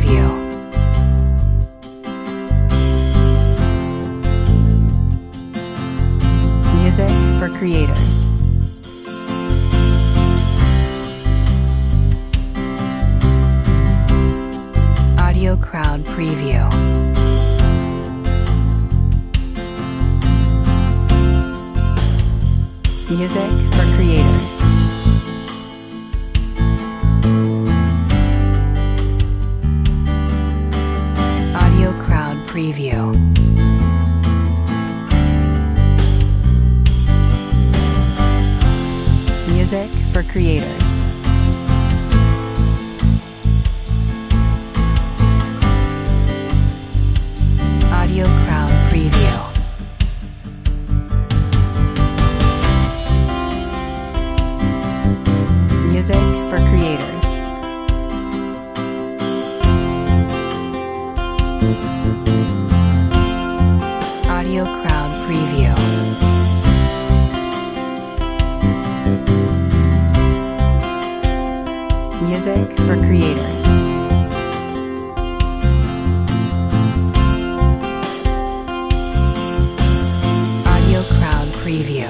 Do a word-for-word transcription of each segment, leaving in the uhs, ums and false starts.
Preview. Music for creators. Audio Crowd Preview. Music for creators. Audio Crowd Preview. Music for creators. Audio Crowd Preview. Music for creators. Audio Crowd Preview. Music for creators. Audio Crowd Preview.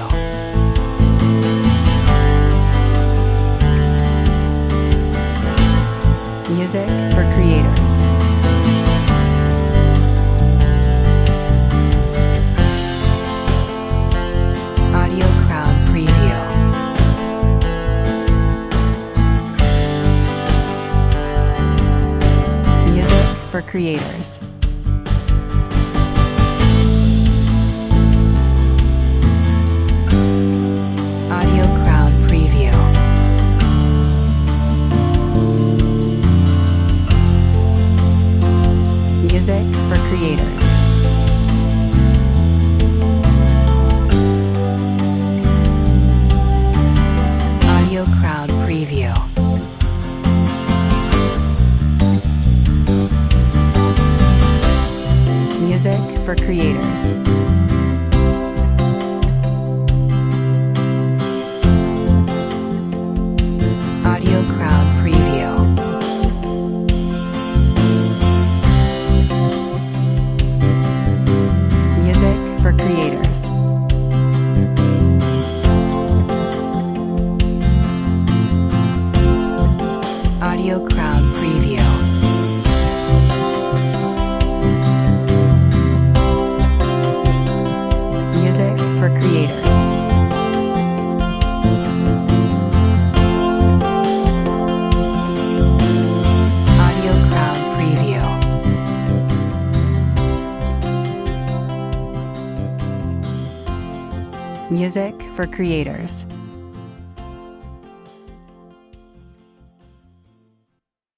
Music for creators. Audio Crowd Preview. Music for creators. Audio Crowd Preview. Music for creators. Audio Crowd Preview. Music for creators. Audio Crowd Preview. Music for creators. Audio Crowd Preview. Music for creators. Audio Crowd Preview. Music for creators.